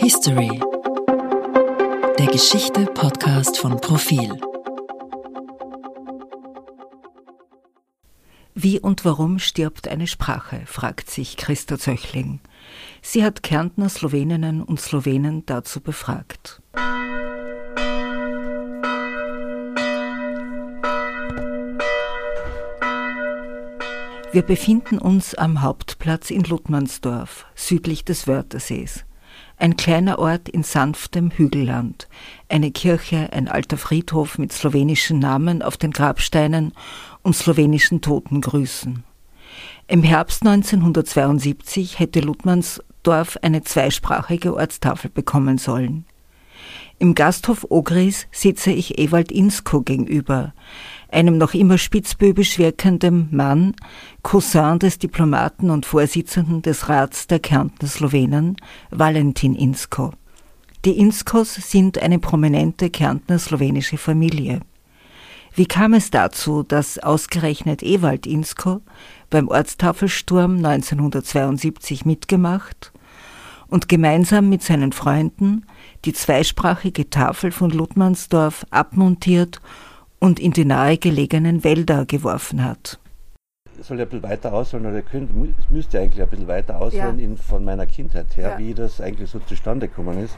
History, der Geschichte-Podcast von Profil. Wie und warum stirbt eine Sprache, fragt sich Christa Zöchling. Sie hat Kärntner Sloweninnen und Slowenen dazu befragt. Wir befinden uns am Hauptplatz in Luttmannsdorf, südlich des Wörthersees. Ein kleiner Ort in sanftem Hügelland. Eine Kirche, ein alter Friedhof mit slowenischen Namen auf den Grabsteinen und slowenischen Totengrüßen. Im Herbst 1972 hätte Luttmannsdorf eine zweisprachige Ortstafel bekommen sollen. Im Gasthof Ogris sitze ich Ewald Inzko gegenüber, einem noch immer spitzbübisch wirkenden Mann, Cousin des Diplomaten und Vorsitzenden des Rats der Kärntner Slowenen, Valentin Inzko. Die Inzkos sind eine prominente Kärntner slowenische Familie. Wie kam es dazu, dass ausgerechnet Ewald Inzko beim Ortstafelsturm 1972 mitgemacht und gemeinsam mit seinen Freunden die zweisprachige Tafel von Luttmannsdorf abmontiert und in die nahegelegenen Wälder geworfen hat? Soll ja ein bisschen weiter ausholen, oder es müsste eigentlich ein bisschen weiter ausholen von meiner Kindheit her, wie das eigentlich so zustande gekommen ist.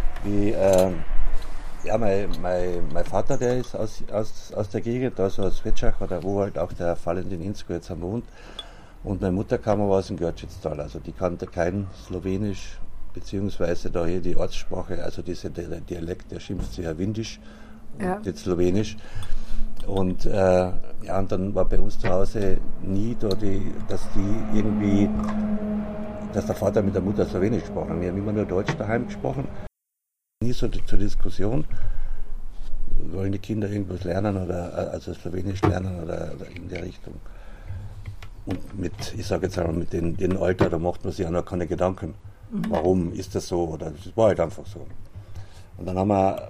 Mein Vater, der ist aus der Gegend, also aus Vetschach, oder wo halt auch der Valentin Inzko jetzt wohnt. Und meine Mutter kam aber aus dem Görtschitztal, also die kannte kein Slowenisch, beziehungsweise da hier die Ortssprache, also dieser Dialekt, der schimpft sich ja Windisch und nicht Slowenisch. Und und dann war bei uns zu Hause nie da, dass der Vater mit der Mutter Slowenisch gesprochen hat. Wir haben immer nur Deutsch daheim gesprochen. Nie so zur Diskussion, wollen die Kinder irgendwas lernen oder also Slowenisch lernen oder in der Richtung. Und ich sage jetzt einmal, mit dem Alter, da macht man sich auch noch keine Gedanken. Warum ist das so? Oder es war halt einfach so. Und dann haben wir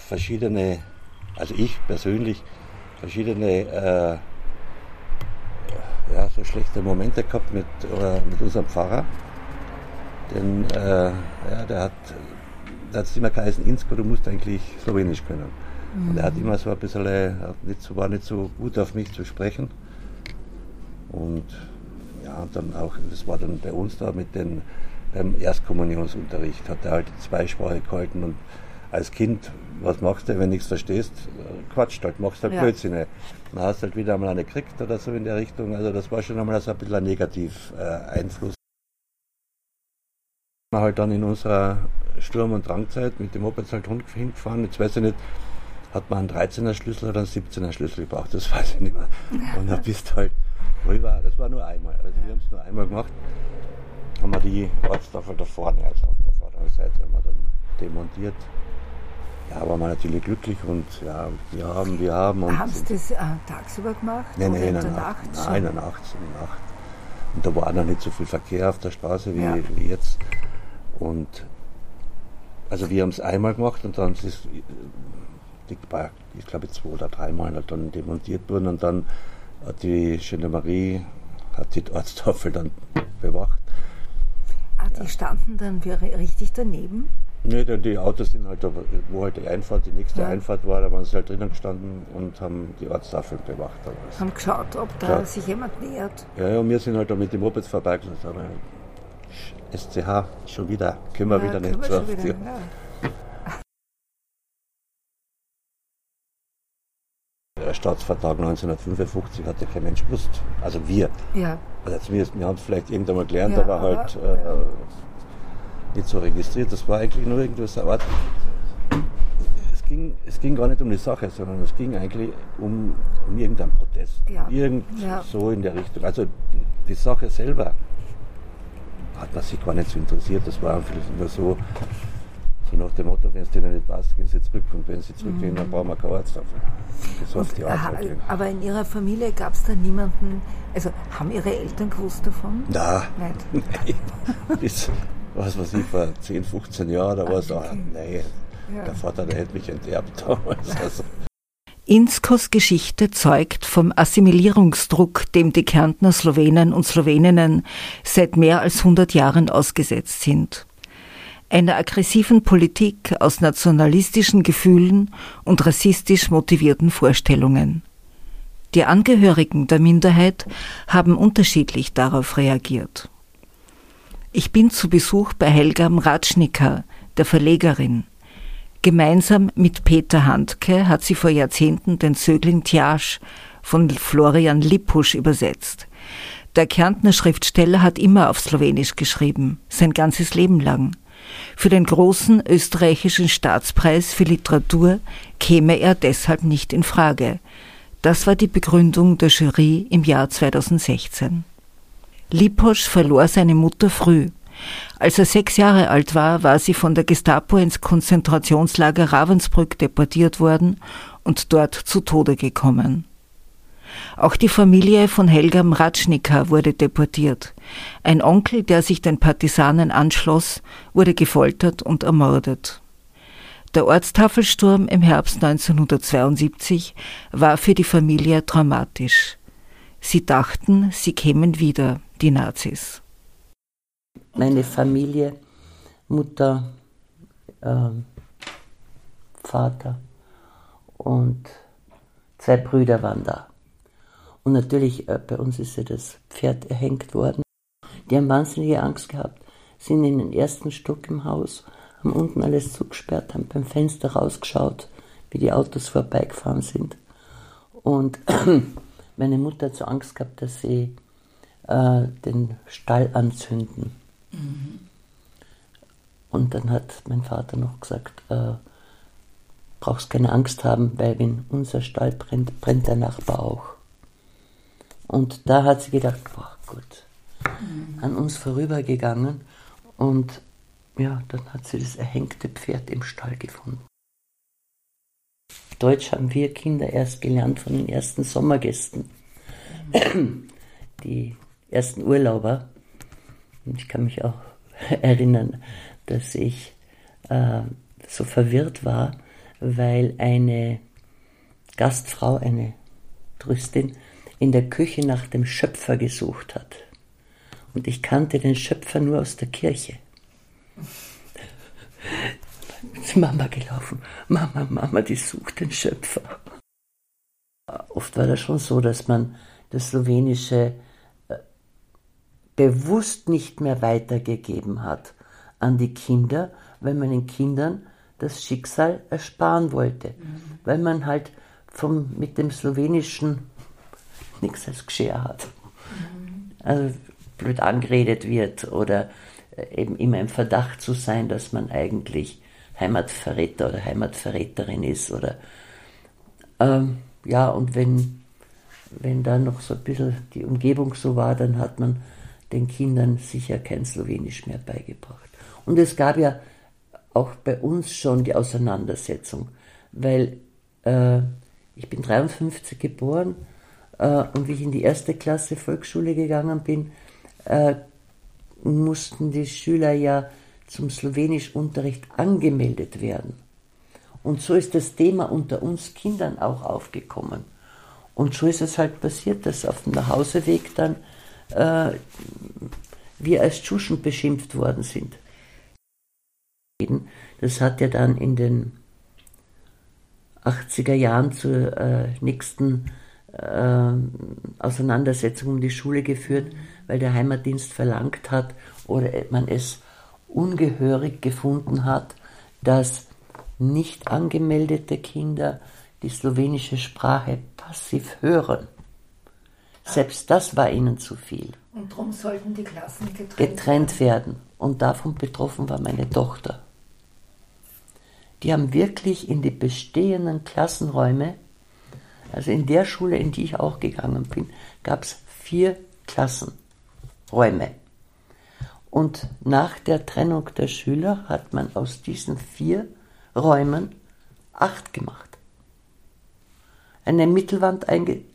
ich persönlich, verschiedene so schlechte Momente gehabt mit unserem Pfarrer. Denn der hat es immer geheißen, Inzko, du musst eigentlich Slowenisch können. Und er hat immer so ein bisschen, war nicht so gut auf mich zu sprechen. Und dann auch, das war dann bei uns da beim Erstkommunionsunterricht, hat er halt die Zweisprache gehalten. Und als Kind, was machst du, wenn du nichts verstehst? Quatscht halt, machst halt Blödsinn. Dann hast du halt wieder einmal eine gekriegt oder so in der Richtung. Also das war schon einmal so ein bisschen ein Negativ-Einfluss. Wir halt dann in unserer Sturm- und Drangzeit mit dem Moped halt hingefahren. Jetzt weiß ich nicht, hat man einen 13er Schlüssel oder einen 17er Schlüssel gebraucht, das weiß ich nicht mehr. Und dann bist du halt rüber, das war nur einmal, also wir haben es nur einmal gemacht, haben wir die Ortstafel da vorne, also auf der vorderen Seite haben wir dann demontiert. Ja, waren wir natürlich glücklich und wir haben. Und haben Sie das tagsüber gemacht? Nein, in der Nacht. Nein, in der Nacht. Und da war noch nicht so viel Verkehr auf der Straße wie jetzt. Und also wir haben es einmal gemacht und dann ist es, ich glaube 2 oder 3 Mal halt dann demontiert worden und dann hat die Gendarmerie die Ortstafel dann bewacht. Die standen dann richtig daneben? Nee, die Autos sind halt, wo halt die nächste Einfahrt war, da waren sie halt drinnen gestanden und haben die Ortstafel bewacht. Haben geschaut, ob da sich jemand nähert. Ja, und wir sind halt da mit den Mopeds vorbeigegangen. SCH, schon wieder, können wir wieder nicht so oft. Der Staatsvertrag 1955 hat ja kein Mensch gewusst. Also wir. Ja. Also wir haben es vielleicht irgendwann mal gelernt, aber halt nicht so registriert. Das war eigentlich nur irgendwas eine Art. Es ging gar nicht um die Sache, sondern es ging eigentlich um irgendeinen Protest. So in der Richtung. Also die Sache selber hat man sich gar nicht so interessiert. Das war einfach nur so nach dem Motto, wenn es denen nicht passt, gehen sie zurück. Und wenn sie zurückgehen, dann brauchen wir keine Ortstafel. Aber in Ihrer Familie gab es da niemanden, also haben Ihre Eltern gewusst davon? Nein. Bis, was weiß ich, vor 10, 15 Jahren, da war es auch, der Vater, der hätte mich enterbt damals. Also. Inzkos Geschichte zeugt vom Assimilierungsdruck, dem die Kärntner Slowenen und Sloweninnen seit mehr als 100 Jahren ausgesetzt sind. einer aggressiven Politik aus nationalistischen Gefühlen und rassistisch motivierten Vorstellungen. Die Angehörigen der Minderheit haben unterschiedlich darauf reagiert. Ich bin zu Besuch bei Helga Mracznika, der Verlegerin. Gemeinsam mit Peter Handke hat sie vor Jahrzehnten den Zögling Tjasch von Florian Lippusch übersetzt. Der Kärntner Schriftsteller hat immer auf Slowenisch geschrieben, sein ganzes Leben lang. Für den großen österreichischen Staatspreis für Literatur käme er deshalb nicht in Frage. Das war die Begründung der Jury im Jahr 2016. Lippusch verlor seine Mutter früh. Als er 6 Jahre alt war, war sie von der Gestapo ins Konzentrationslager Ravensbrück deportiert worden und dort zu Tode gekommen. Auch die Familie von Helga Mracznika wurde deportiert. Ein Onkel, der sich den Partisanen anschloss, wurde gefoltert und ermordet. Der Ortstafelsturm im Herbst 1972 war für die Familie traumatisch. Sie dachten, sie kämen wieder, die Nazis. Meine Familie, Mutter, Vater und 2 Brüder waren da. Und natürlich, bei uns ist ja das Pferd erhängt worden. Die haben wahnsinnige Angst gehabt, sind in den ersten Stock im Haus, haben unten alles zugesperrt, haben beim Fenster rausgeschaut, wie die Autos vorbeigefahren sind. Und meine Mutter hat so Angst gehabt, dass sie den Stall anzünden. Mhm. Und dann hat mein Vater noch gesagt, brauchst keine Angst haben, weil wenn unser Stall brennt, brennt der Nachbar auch. Und da hat sie gedacht, boah, gut, an uns vorübergegangen. Und ja, dann hat sie das erhängte Pferd im Stall gefunden. Deutsch haben wir Kinder erst gelernt von den ersten Sommergästen. Die ersten Urlauber. Und ich kann mich auch erinnern, dass ich so verwirrt war, weil eine Gastfrau, eine Touristin, in der Küche nach dem Schöpfer gesucht hat. Und ich kannte den Schöpfer nur aus der Kirche. Ist Mama gelaufen. Mama, die sucht den Schöpfer. Oft war das schon so, dass man das Slowenische bewusst nicht mehr weitergegeben hat an die Kinder, weil man den Kindern das Schicksal ersparen wollte. Weil man halt mit dem Slowenischen nichts als Geschirr hat. Also blöd angeredet wird oder eben immer im Verdacht zu sein, dass man eigentlich Heimatverräter oder Heimatverräterin ist. Oder ja, und wenn da noch so ein bisschen die Umgebung so war, dann hat man den Kindern sicher kein Slowenisch mehr beigebracht. Und es gab ja auch bei uns schon die Auseinandersetzung, weil ich bin 1953 geboren und wie ich in die 1. Klasse Volksschule gegangen bin, mussten die Schüler ja zum Slowenischunterricht angemeldet werden. Und so ist das Thema unter uns Kindern auch aufgekommen. Und so ist es halt passiert, dass auf dem Nachhauseweg dann wir als Tschuschen beschimpft worden sind. Das hat ja dann in den 80er Jahren zur nächsten Auseinandersetzung um die Schule geführt, weil der Heimatdienst verlangt hat oder man es ungehörig gefunden hat, dass nicht angemeldete Kinder die slowenische Sprache passiv hören. Selbst das war ihnen zu viel. Und darum sollten die Klassen getrennt werden. Und davon betroffen war meine Tochter. Die haben wirklich in die bestehenden Klassenräume, also in der Schule, in die ich auch gegangen bin, gab es 4 Klassenräume. Und nach der Trennung der Schüler hat man aus diesen 4 Räumen 8 gemacht. Eine Mittelwand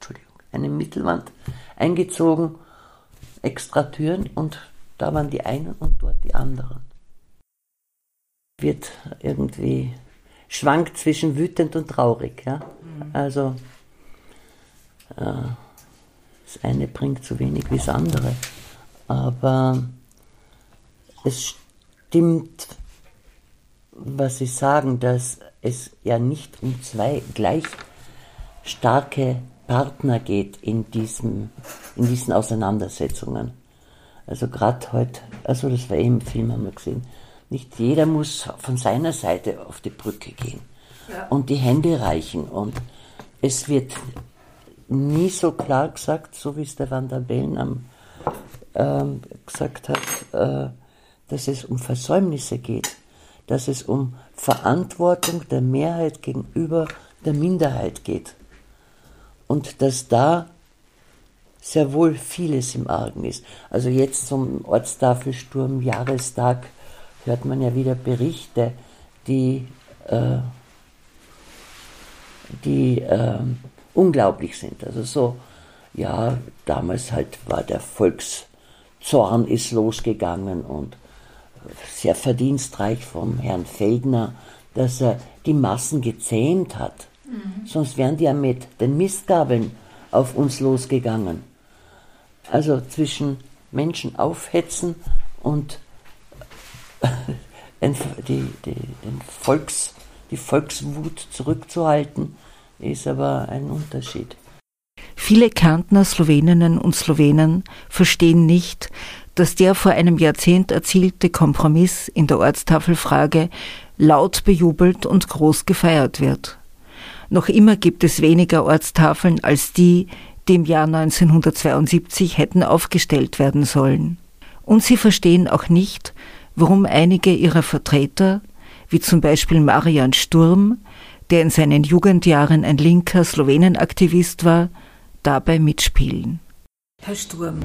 eingezogen, extra Türen und da waren die einen und dort die anderen. Wird irgendwie, schwankt zwischen wütend und traurig. Ja? Also das eine bringt so wenig wie das andere. Aber es stimmt was Sie sagen, dass es ja nicht um zwei gleich starke Partner geht in diesen Auseinandersetzungen. Also gerade heute, also das war im Film, haben wir gesehen, nicht jeder muss von seiner Seite auf die Brücke gehen und die Hände reichen. Und es wird nie so klar gesagt, so wie es der Van der Bellen gesagt hat, dass es um Versäumnisse geht, dass es um Verantwortung der Mehrheit gegenüber der Minderheit geht. Und dass da sehr wohl vieles im Argen ist. Also jetzt zum Ortstafelsturm Jahrestag hört man ja wieder Berichte, die unglaublich sind. Also so, ja, damals halt war der Volkszorn ist losgegangen und sehr verdienstreich vom Herrn Feldner, dass er die Massen gezähmt hat. Sonst wären die ja mit den Mistgabeln auf uns losgegangen. Also zwischen Menschen aufhetzen und die Volkswut zurückzuhalten, ist aber ein Unterschied. Viele Kärntner Sloweninnen und Slowenen verstehen nicht, dass der vor einem Jahrzehnt erzielte Kompromiss in der Ortstafelfrage laut bejubelt und groß gefeiert wird. Noch immer gibt es weniger Ortstafeln als die im Jahr 1972 hätten aufgestellt werden sollen. Und sie verstehen auch nicht, warum einige ihrer Vertreter, wie zum Beispiel Marian Sturm, der in seinen Jugendjahren ein linker Slowenenaktivist war, dabei mitspielen. Herr Sturm,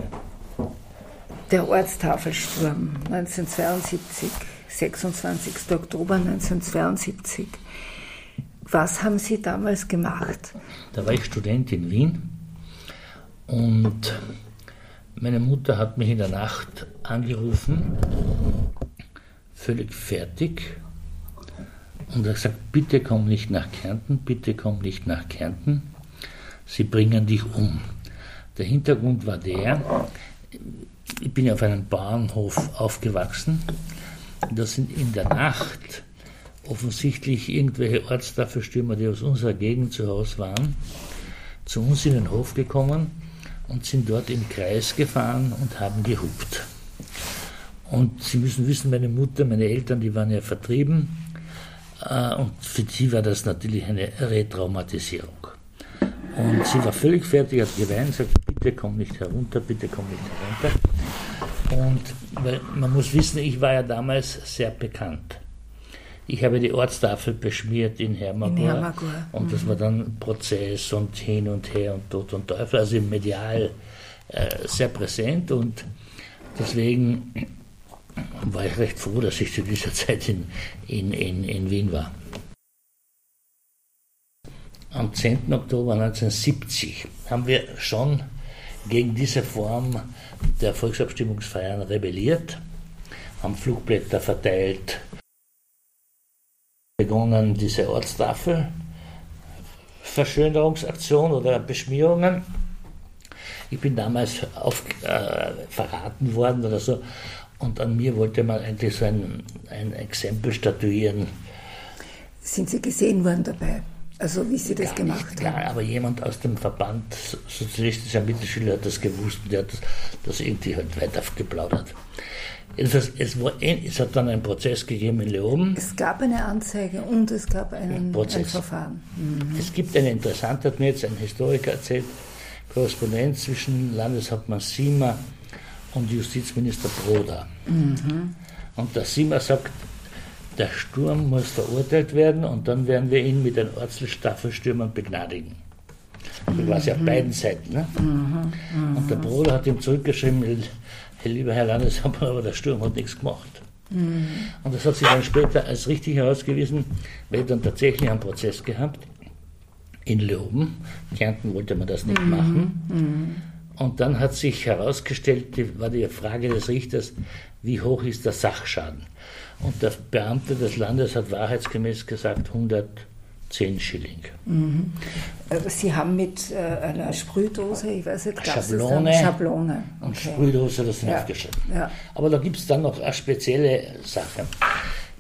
der Ortstafelsturm 1972, 26. Oktober 1972. Was haben Sie damals gemacht? Da war ich Student in Wien und meine Mutter hat mich in der Nacht angerufen, völlig fertig, und hat gesagt, bitte komm nicht nach Kärnten, bitte komm nicht nach Kärnten, sie bringen dich um. Der Hintergrund war der, ich bin auf einem Bauernhof aufgewachsen, da sind in der Nacht offensichtlich irgendwelche Ortstafelstürmer, die aus unserer Gegend zu Hause waren, zu uns in den Hof gekommen und sind dort im Kreis gefahren und haben gehupt. Und Sie müssen wissen, meine Mutter, meine Eltern, die waren ja vertrieben, und für sie war das natürlich eine Retraumatisierung. Und sie war völlig fertig, hat geweint, sagt, bitte komm nicht herunter, bitte komm nicht herunter. Und weil man muss wissen, ich war ja damals sehr bekannt. Ich habe die Ortstafel beschmiert in Hermagor. Und das war dann Prozess und hin und her und Tod und Teufel, also medial sehr präsent, und deswegen war ich recht froh, dass ich zu dieser Zeit in Wien war. Am 10. Oktober 1970 haben wir schon gegen diese Form der Volksabstimmungsfeiern rebelliert, haben Flugblätter verteilt, begonnen diese Ortstafelverschönerungsaktion oder Beschmierungen. Ich bin damals verraten worden oder so, und an mir wollte man eigentlich so ein Exempel statuieren. Sind Sie gesehen worden dabei? Also wie Sie das gemacht haben? Klar, aber jemand aus dem Verband sozialistischer Mittelschüler hat das gewusst und der hat das irgendwie halt weiter geplaudert. Es hat dann einen Prozess gegeben in Leoben. Es gab eine Anzeige und es gab ein Verfahren. Mhm. Es gibt eine interessante, hat mir jetzt ein Historiker erzählt, Korrespondenz zwischen Landeshauptmann Siemer und Justizminister Broda. Mhm. Und der Siemer sagt, der Sturm muss verurteilt werden und dann werden wir ihn mit den Ortstafelstürmern begnadigen. Das war es ja auf beiden Seiten. Ne? Und der Broda hat ihm zurückgeschrieben, lieber Herr Landeshauptmann, aber der Sturm hat nichts gemacht. Und das hat sich dann später als richtig herausgewiesen, weil dann tatsächlich einen Prozess gehabt in Leoben. Kärnten wollte man das nicht machen. Und dann hat sich herausgestellt, war die Frage des Richters, wie hoch ist der Sachschaden? Und der Beamte des Landes hat wahrheitsgemäß gesagt 110 Schilling. Mhm. Sie haben mit einer Sprühdose, ich weiß nicht, Schablone. Und okay. Sprühdose, das sind aufgeschrieben. Ja. Aber da gibt es dann noch eine spezielle Sache.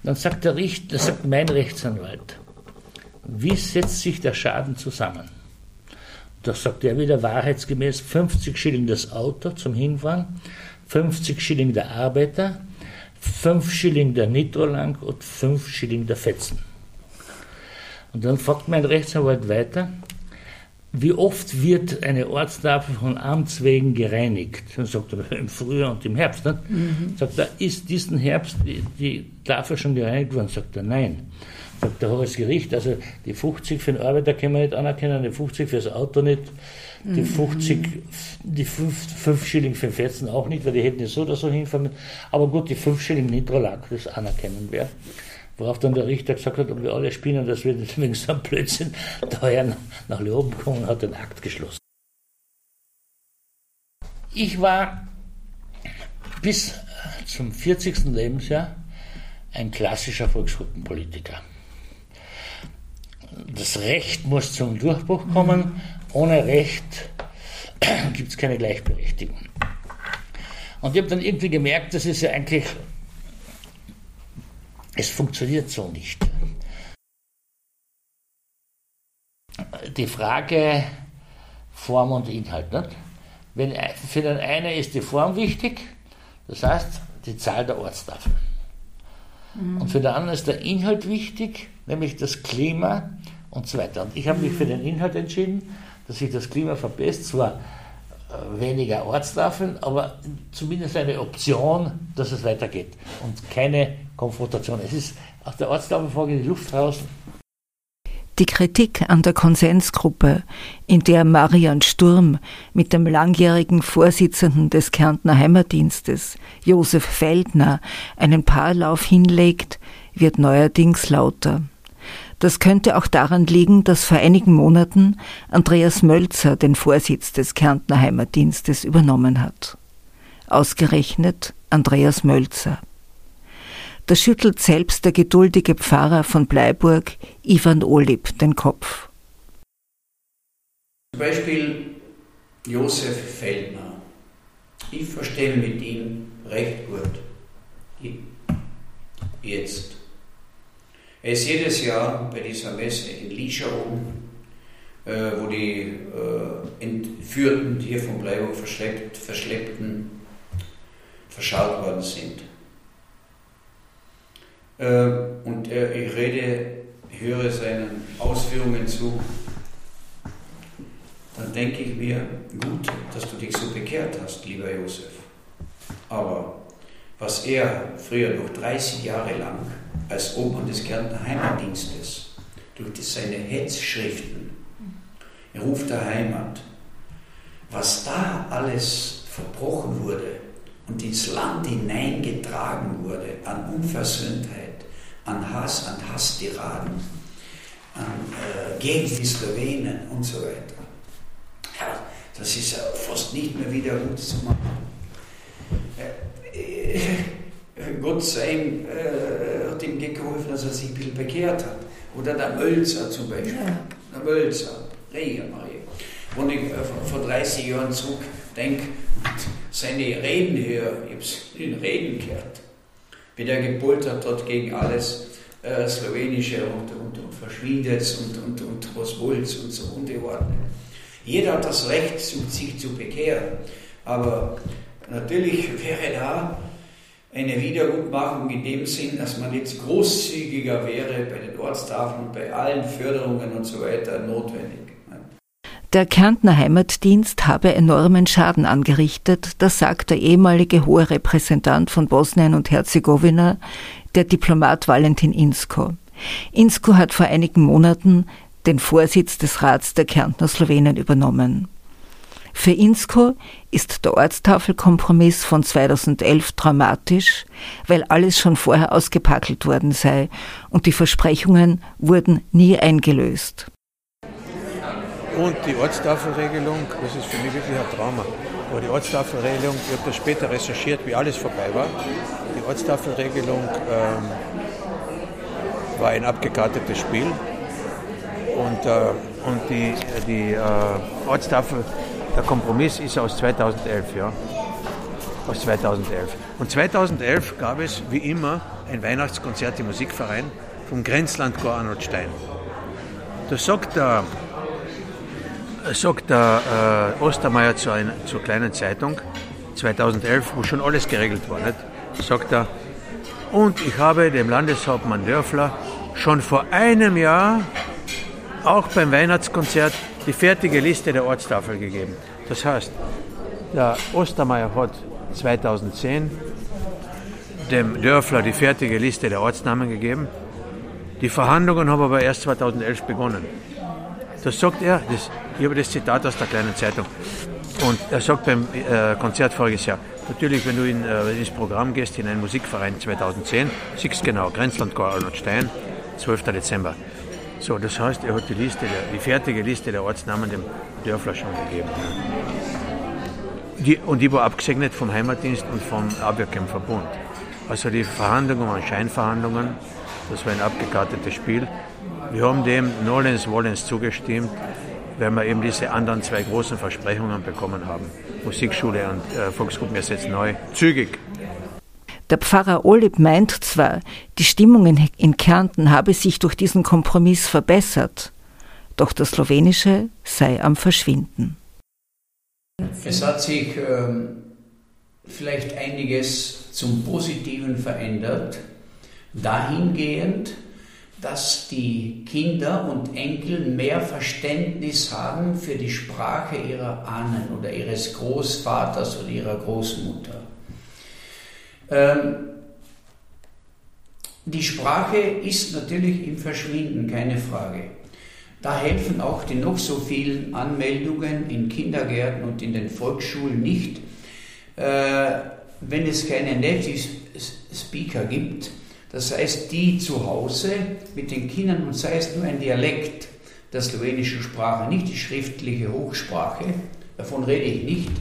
Dann sagt mein Rechtsanwalt, wie setzt sich der Schaden zusammen? Da sagt er wieder wahrheitsgemäß 50 Schilling das Auto zum Hinfahren, 50 Schilling der Arbeiter, 5 Schilling der Nitrolang und 5 Schilling der Fetzen. Und dann fragt mein Rechtsanwalt weiter, wie oft wird eine Ortstafel von Amts wegen gereinigt? Dann sagt er, im Frühjahr und im Herbst. Ne? Sagt er, ist diesen Herbst die Tafel schon gereinigt worden? Sagt er, nein. Sagt der Hohes Gericht, also die 50 für den Arbeiter können wir nicht anerkennen, die 50 für das Auto nicht, die 5 Schilling für den Fetzen auch nicht, weil die hätten ja so oder so hinfahren. Aber gut, die 5 Schilling Nitrolag, das anerkennen wir. Worauf dann der Richter gesagt hat, ob wir alle spinnen, dass wir nicht wegen so einem Blödsinn daher nach Leoben kommen und hat den Akt geschlossen. Ich war bis zum 40. Lebensjahr ein klassischer Volksgruppenpolitiker. Das Recht muss zum Durchbruch kommen. Ohne Recht gibt es keine Gleichberechtigung. Und ich habe dann irgendwie gemerkt, das ist ja eigentlich, es funktioniert so nicht. Die Frage Form und Inhalt. Nicht? Für den einen ist die Form wichtig, das heißt die Zahl der Ortstafeln. Und für den anderen ist der Inhalt wichtig, nämlich das Klima und so weiter. Und ich habe mich für den Inhalt entschieden, dass sich das Klima verbessert, zwar weniger Ortstafeln, aber zumindest eine Option, dass es weitergeht und keine Konfrontation. Es ist aus der Ortstafelfrage in die Luft raus. Die Kritik an der Konsensgruppe, in der Marian Sturm mit dem langjährigen Vorsitzenden des Kärntner Heimatdienstes, Josef Feldner, einen Paarlauf hinlegt, wird neuerdings lauter. Das könnte auch daran liegen, dass vor einigen Monaten Andreas Mölzer den Vorsitz des Kärntner Heimatdienstes übernommen hat. Ausgerechnet Andreas Mölzer. Da schüttelt selbst der geduldige Pfarrer von Bleiburg, Ivan Olip, den Kopf. Zum Beispiel Josef Feldner. Ich verstehe mit ihm recht gut. Jetzt. Er ist jedes Jahr bei dieser Messe in Liescherung, wo die Entführten, die hier von Bleiburg verschleppten, verscharrt worden sind. Und ich höre seinen Ausführungen zu, dann denke ich mir, gut, dass du dich so bekehrt hast, lieber Josef. Aber was er früher noch 30 Jahre lang als Obmann des Kärntner Heimatdienstes durch seine Hetzschriften, Ruf der Heimat, was da alles verbrochen wurde und ins Land hineingetragen wurde an Unversöhntheit, an Hasstiraden, gegen die Slowenen und so weiter. Ja, das ist ja fast nicht mehr wieder gut zu machen. Gott sei ihm, hat ihm geholfen, dass er sich ein bisschen bekehrt hat. Oder der Mölzer zum Beispiel. Ja. Der Mölzer, Maria. Wenn ich vor 30 Jahren zurückdenke und seine Reden höre, ich habe es in den Reden gehört, wie der gepoltert hat gegen alles Slowenische und verschwindet und was wollt's und so unterordnet. Jeder hat das Recht, sich zu bekehren, aber natürlich wäre da eine Wiedergutmachung in dem Sinn, dass man jetzt großzügiger wäre bei den Ortstafeln, bei allen Förderungen und so weiter notwendig. Der Kärntner Heimatdienst habe enormen Schaden angerichtet, das sagt der ehemalige hohe Repräsentant von Bosnien und Herzegowina, der Diplomat Valentin Inzko. Inzko hat vor einigen Monaten den Vorsitz des Rats der Kärntner Slowenen übernommen. Für Inzko ist der Ortstafelkompromiss von 2011 dramatisch, weil alles schon vorher ausgepackelt worden sei und die Versprechungen wurden nie eingelöst. Und die Ortstafelregelung, das ist für mich wirklich ein Trauma. Aber die Ortstafelregelung, ich habe das später recherchiert, wie alles vorbei war. Die Ortstafelregelung war ein abgekartetes Spiel. Und die Ortstafel, der Kompromiss ist aus 2011. Ja. als 2011. Und 2011 gab es wie immer ein Weihnachtskonzert im Musikverein vom Grenzlandchor Arnold Stein. Da sagt der Ostermeier zur kleinen Zeitung 2011, wo schon alles geregelt war, nicht? Sagt er, und ich habe dem Landeshauptmann Dörfler schon vor einem Jahr auch beim Weihnachtskonzert die fertige Liste der Ortstafel gegeben. Das heißt, der Ostermeier hat 2010 dem Dörfler die fertige Liste der Ortsnamen gegeben. Die Verhandlungen haben aber erst 2011 begonnen. Das sagt er, ich habe das Zitat aus der kleinen Zeitung. Und er sagt beim Konzert voriges Jahr, natürlich, wenn du ins Programm gehst, in einen Musikverein 2010, siehst du genau, Grenzlandchor Arnold Stein, 12. Dezember. So, das heißt, er hat die fertige Liste der Ortsnamen dem Dörfler schon gegeben. Die war abgesegnet vom Heimatdienst und vom Abwehrkämpferbund. Also die Verhandlungen waren Scheinverhandlungen, das war ein abgekartetes Spiel. Wir haben dem nolens wollens zugestimmt, weil wir eben diese anderen zwei großen Versprechungen bekommen haben. Musikschule und Volksgruppen ersetzt neu, zügig. Der Pfarrer Olib meint zwar, die Stimmung in Kärnten habe sich durch diesen Kompromiss verbessert, doch das Slowenische sei am Verschwinden. Es hat sich vielleicht einiges zum Positiven verändert, dahingehend, dass die Kinder und Enkel mehr Verständnis haben für die Sprache ihrer Ahnen oder ihres Großvaters oder ihrer Großmutter. Die Sprache ist natürlich im Verschwinden, keine Frage. Da helfen auch die noch so vielen Anmeldungen in Kindergärten und in den Volksschulen nicht, wenn es keine Native Speaker gibt. Das heißt, die zu Hause mit den Kindern, und sei es nur ein Dialekt der slowenischen Sprache, nicht die schriftliche Hochsprache, davon rede ich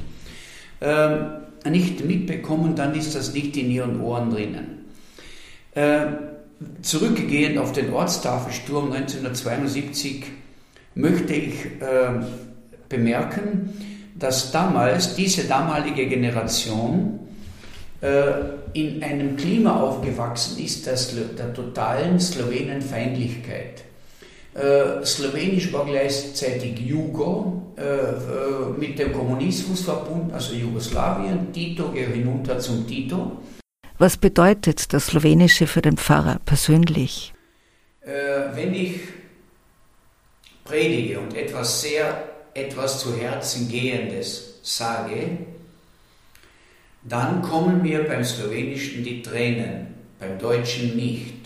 nicht mitbekommen, dann ist das nicht in ihren Ohren drinnen. Zurückgehend auf den Ortstafelsturm 1972 möchte ich bemerken, dass diese damalige Generation in einem Klima aufgewachsen ist der totalen Slowenenfeindlichkeit. Slowenisch war gleichzeitig Jugo, mit dem Kommunismus verbunden, also Jugoslawien, Tito, gehe hinunter zum Tito. Was bedeutet das Slowenische für den Pfarrer persönlich? Wenn ich predige und etwas zu Herzen Gehendes sage, dann kommen mir beim Slowenischen die Tränen, beim Deutschen nicht.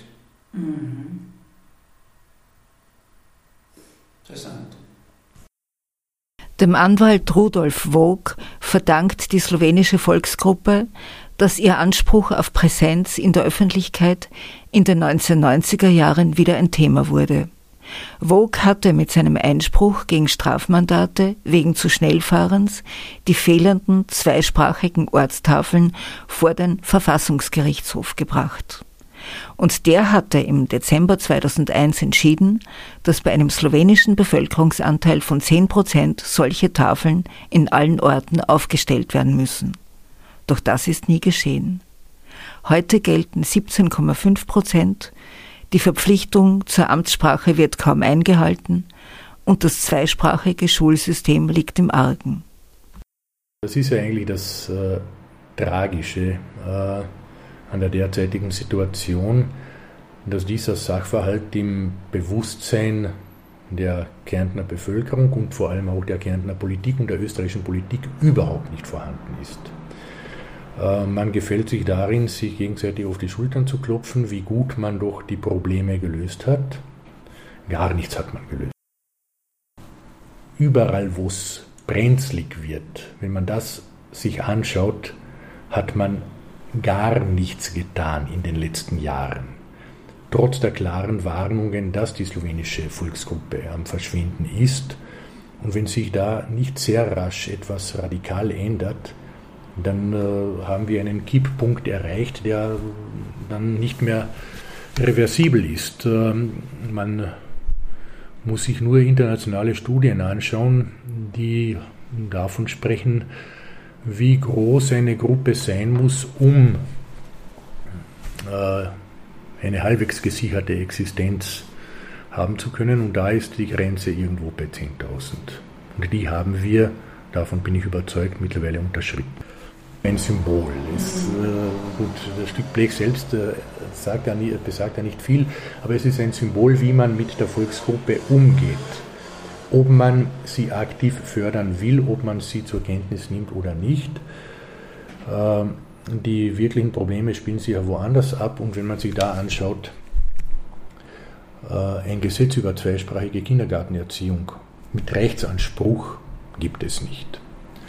Interessant. Dem Anwalt Rudolf Vog verdankt die slowenische Volksgruppe, dass ihr Anspruch auf Präsenz in der Öffentlichkeit in den 1990er Jahren wieder ein Thema wurde. Vog hatte mit seinem Einspruch gegen Strafmandate wegen zu Schnellfahrens die fehlenden zweisprachigen Ortstafeln vor den Verfassungsgerichtshof gebracht. Und der hatte im Dezember 2001 entschieden, dass bei einem slowenischen Bevölkerungsanteil von 10% solche Tafeln in allen Orten aufgestellt werden müssen. Doch das ist nie geschehen. Heute gelten 17,5%, die Verpflichtung zur Amtssprache wird kaum eingehalten und das zweisprachige Schulsystem liegt im Argen. Das ist ja eigentlich das Tragische an der derzeitigen Situation, dass dieser Sachverhalt im Bewusstsein der Kärntner Bevölkerung und vor allem auch der Kärntner Politik und der österreichischen Politik überhaupt nicht vorhanden ist. Man gefällt sich darin, sich gegenseitig auf die Schultern zu klopfen, wie gut man doch die Probleme gelöst hat. Gar nichts hat man gelöst. Überall, wo es brenzlig wird, wenn man das sich anschaut, hat man gar nichts getan in den letzten Jahren. Trotz der klaren Warnungen, dass die slowenische Volksgruppe am Verschwinden ist. Und wenn sich da nicht sehr rasch etwas radikal ändert, dann haben wir einen Kipppunkt erreicht, der dann nicht mehr reversibel ist. Man muss sich nur internationale Studien anschauen, die davon sprechen, wie groß eine Gruppe sein muss, um eine halbwegs gesicherte Existenz haben zu können. Und da ist die Grenze irgendwo bei 10.000. Und die haben wir, davon bin ich überzeugt, mittlerweile unterschritten. Ein Symbol. Gut, das Stück Blech selbst besagt ja nicht viel, aber es ist ein Symbol, wie man mit der Volksgruppe umgeht. Ob man sie aktiv fördern will, ob man sie zur Kenntnis nimmt oder nicht. Die wirklichen Probleme spielen sich ja woanders ab, und wenn man sich da anschaut, ein Gesetz über zweisprachige Kindergartenerziehung mit Rechtsanspruch gibt es nicht.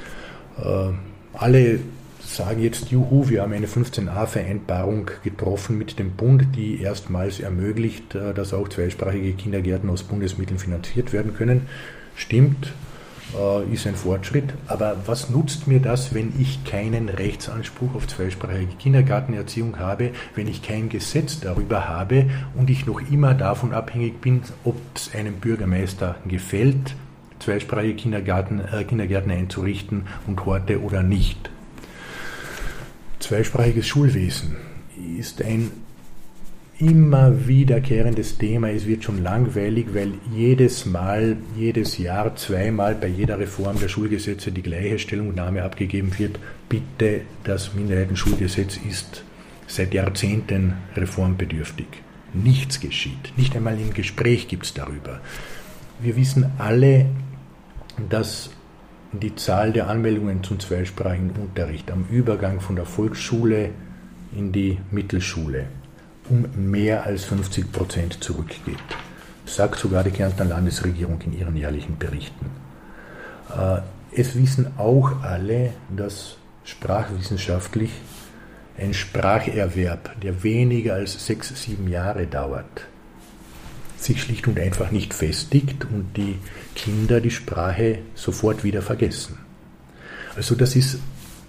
Alle sagen jetzt, juhu, wir haben eine 15a-Vereinbarung getroffen mit dem Bund, die erstmals ermöglicht, dass auch zweisprachige Kindergärten aus Bundesmitteln finanziert werden können. Stimmt, ist ein Fortschritt, aber was nutzt mir das, wenn ich keinen Rechtsanspruch auf zweisprachige Kindergartenerziehung habe, wenn ich kein Gesetz darüber habe und ich noch immer davon abhängig bin, ob es einem Bürgermeister gefällt, zweisprachige Kindergärten einzurichten und Horte oder nicht. Zweisprachiges Schulwesen ist ein immer wiederkehrendes Thema. Es wird schon langweilig, weil jedes Jahr, zweimal bei jeder Reform der Schulgesetze die gleiche Stellungnahme abgegeben wird. Bitte, das Minderheitenschulgesetz ist seit Jahrzehnten reformbedürftig. Nichts geschieht. Nicht einmal im Gespräch gibt es darüber. Wir wissen alle, dass die Zahl der Anmeldungen zum zweisprachigen Unterricht am Übergang von der Volksschule in die Mittelschule um mehr als 50% zurückgeht. Das sagt sogar die Kärntner Landesregierung in ihren jährlichen Berichten. Es wissen auch alle, dass sprachwissenschaftlich ein Spracherwerb, der weniger als 6-7 Jahre dauert, sich schlicht und einfach nicht festigt und die Kinder die Sprache sofort wieder vergessen. Also das ist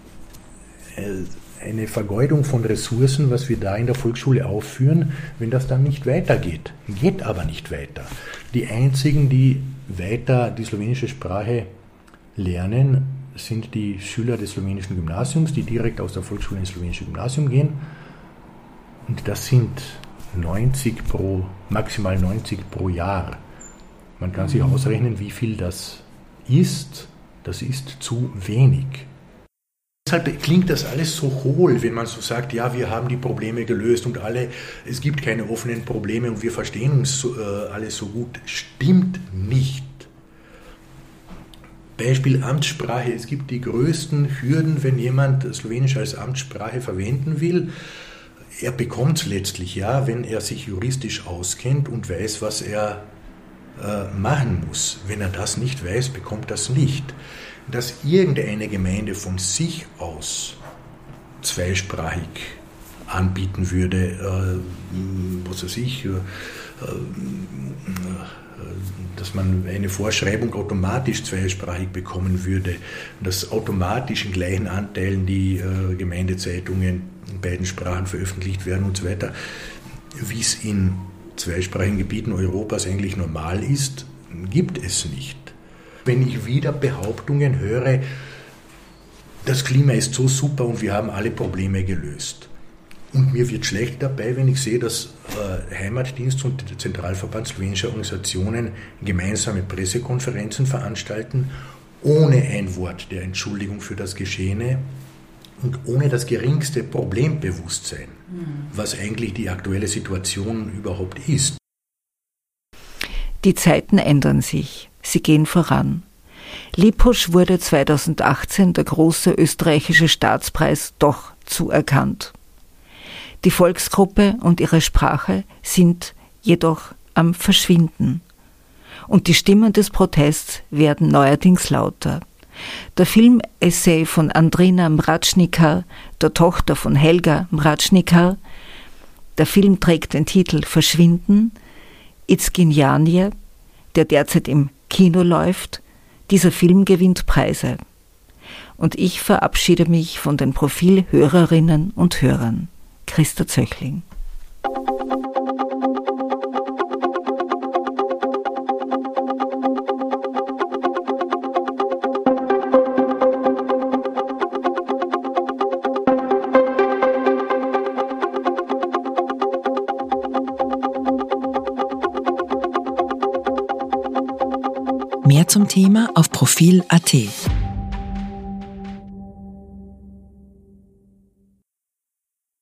eine Vergeudung von Ressourcen, was wir da in der Volksschule aufführen, wenn das dann nicht weitergeht. Geht aber nicht weiter. Die einzigen, die weiter die slowenische Sprache lernen, sind die Schüler des slowenischen Gymnasiums, die direkt aus der Volksschule ins slowenische Gymnasium gehen. Und das sind maximal 90 pro Jahr. Man kann sich ausrechnen, wie viel das ist. Das ist zu wenig. Deshalb klingt das alles so hohl, wenn man so sagt, ja, wir haben die Probleme gelöst und es gibt keine offenen Probleme und wir verstehen uns alle so gut. Stimmt nicht. Beispiel Amtssprache. Es gibt die größten Hürden, wenn jemand Slowenisch als Amtssprache verwenden will. Er bekommt es letztlich, ja, wenn er sich juristisch auskennt und weiß, was er machen muss. Wenn er das nicht weiß, bekommt das nicht. Dass irgendeine Gemeinde von sich aus zweisprachig anbieten würde, was weiß ich, dass man eine Vorschreibung automatisch zweisprachig bekommen würde, dass automatisch in gleichen Anteilen die Gemeindezeitungen in beiden Sprachen veröffentlicht werden und so weiter, wie es in zweisprachigen Gebieten Europas eigentlich normal ist, gibt es nicht. Wenn ich wieder Behauptungen höre, das Klima ist so super und wir haben alle Probleme gelöst. Und mir wird schlecht dabei, wenn ich sehe, dass Heimatdienst und der Zentralverband slowenischer Organisationen gemeinsame Pressekonferenzen veranstalten, ohne ein Wort der Entschuldigung für das Geschehene und ohne das geringste Problembewusstsein, was eigentlich die aktuelle Situation überhaupt ist. Die Zeiten ändern sich. Sie gehen voran. Lipos wurde 2018 der große österreichische Staatspreis doch zuerkannt. Die Volksgruppe und ihre Sprache sind jedoch am Verschwinden. Und die Stimmen des Protests werden neuerdings lauter. Der Film-Essay von Andrina Mračnikar, der Tochter von Helga Mračnikar, der Film trägt den Titel Verschwinden, Izginjanje, der derzeit im Kino läuft. Dieser Film gewinnt Preise. Und ich verabschiede mich von den Profil-Hörerinnen und Hörern. Christa Zöchling. Mehr zum Thema auf Profil.at.